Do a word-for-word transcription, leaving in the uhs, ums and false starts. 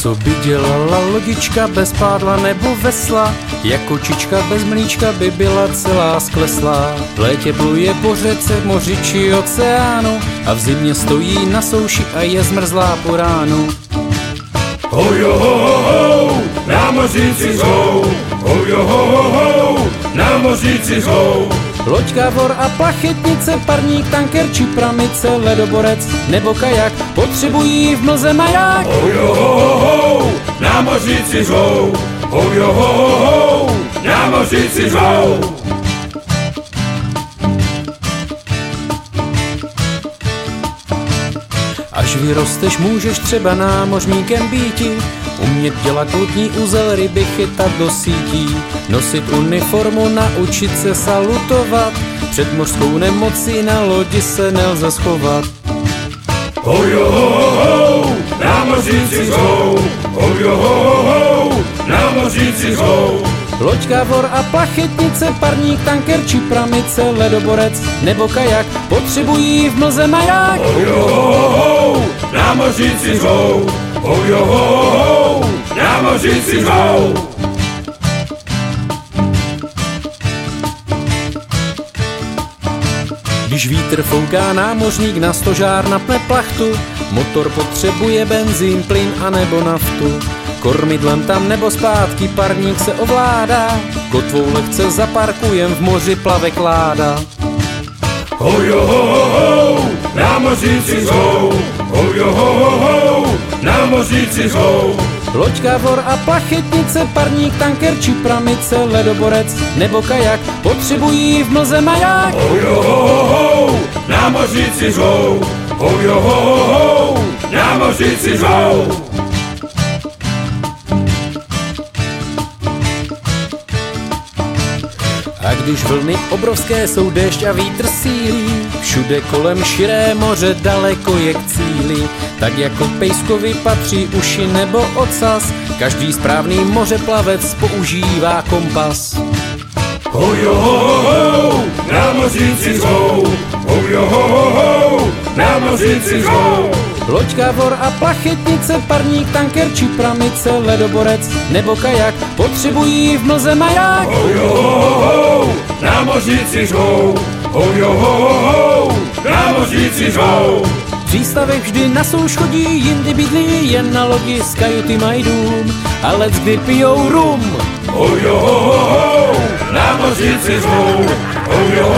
Co by dělala lodička bez pádla nebo vesla? Jak kočička bez mlíčka by byla celá skleslá. V létě pluje po řece, moři či oceánu a v zimě stojí na souši a je zmrzlá po ránu. Ho jo ho ho ho, námořníci řvou, ho jo ho ho ho, námořníci řvou. Loďka, vor a plachetnice, parník, tanker či pramice, ledoborec nebo kajak potřebují v mlze maják. Ho jo ho ho ho, námořníci řvou, ho jo ho ho ho, námořníci řvou. Až vyrosteš, můžeš třeba námořníkem býti, umět dělat lodní uzel, ryby chytat do sítí, nosit uniformu, naučit se salutovat, před mořskou nemocí na lodi se nelze schovat. Ho jo ho ho ho, námořníci řvou, ho jo ho ho ho, námořníci řvou. Loďka, vor a plachetnice, parník, tanker či pramice, ledoborec nebo kajak potřebují v mlze maják. Ho jo ho ho ho, námořníci řvou, ho jo ho ho ho, námořníci řvou. Když vítr fouká, námořník na stožár napne plachtu, motor potřebuje benzín, plyn a nebo naftu. Kormidlem tam nebo zpátky parník se ovládá, kotvou lehce zaparkujem, v moři plave kláda. Ho jo ho ho ho, námořníci řvou, ho jo ho ho ho, námořníci řvou. Loďka, vor a plachetnice, parník, tanker či pramice, ledoborec nebo kajak potřebují v mlze maják. Ho jo ho ho ho, námořníci řvou, ho jo ho ho ho, námořníci řvou. A když vlny obrovské jsou, déšť a vítr sílí, všude kolem širé moře, daleko je k cíli, tak jako pejskovi patří uši nebo ocas, každý správný mořeplavec používá kompas. Ho jo ho ho ho, námořníci řvou, ho jo ho ho ho, námořníci řvou. Loďka, vor a plachetnice, parník, tanker či pramice, ledoborec nebo kajak potřebují v mlze maják. Ho jo ho ho ho, námořníci řvou, ho jo ho ho ho, námořníci řvou. V přístavech vždy na souš chodí, jindy bydlí, jen na lodi z kajuty mají dům, a leckdy pijou rum. Ho jo ho ho ho, námořníci řvou, ho jo